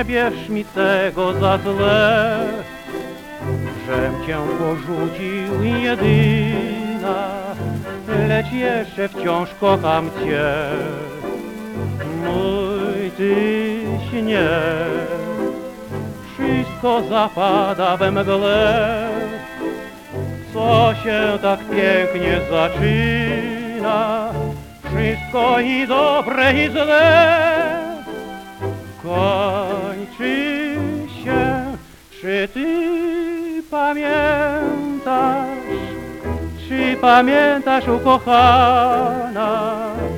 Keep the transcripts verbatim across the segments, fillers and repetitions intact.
bierz mi tego za złe, żem cię porzucił jedyna, lecz jeszcze wciąż kocham cię, mój tyś nie. Wszystko zapada we mgle, co się tak pięknie zaczyna, wszystko i dobre i złe kończy się. Czy ty pamiętasz, czy pamiętasz, ukochana,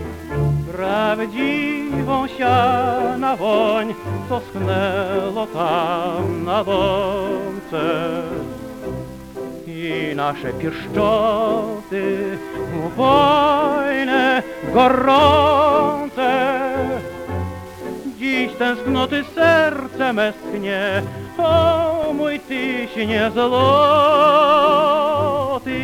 prawdziwą siana woń, co schnęło tam na łące? I nasze pieszczoty upojne, gorące, dziś tęsknoty serce me schnie, o mój tyś niezłoty.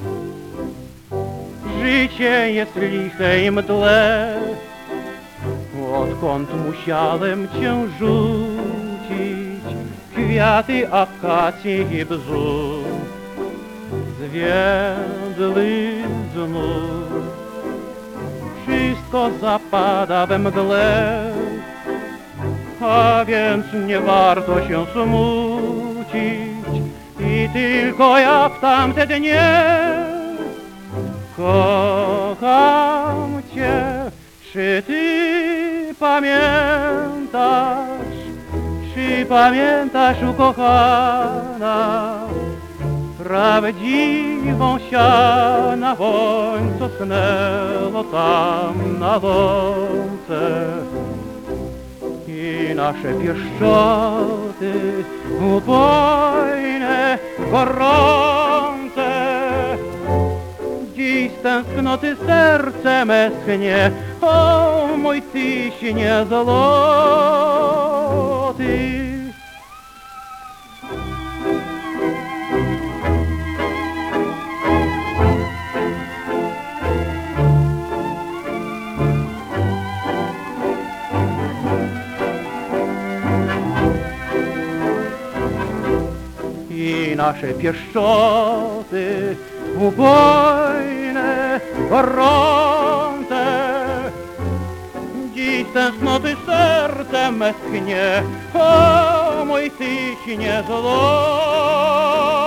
Życie jest liche i mdle, odkąd musiałem cię rzucić, kwiaty akacji i bzu zwiedły znów. Wszystko zapada we mgle, a więc nie warto się smucić. I tylko ja w tamte dnie kocham cię. Czy ty pamiętasz, czy pamiętasz, ukochana, prawdziwą siana woń, co schnęło tam na łące? I nasze pieszczoty upojne, gorące, dziś z tęsknoty serce me schnie, o mój tyś niezłoty. I nasze pieszczoty upojne, gorące, dziś tęsknoty serce me schnie, o mój tyś niezłoty.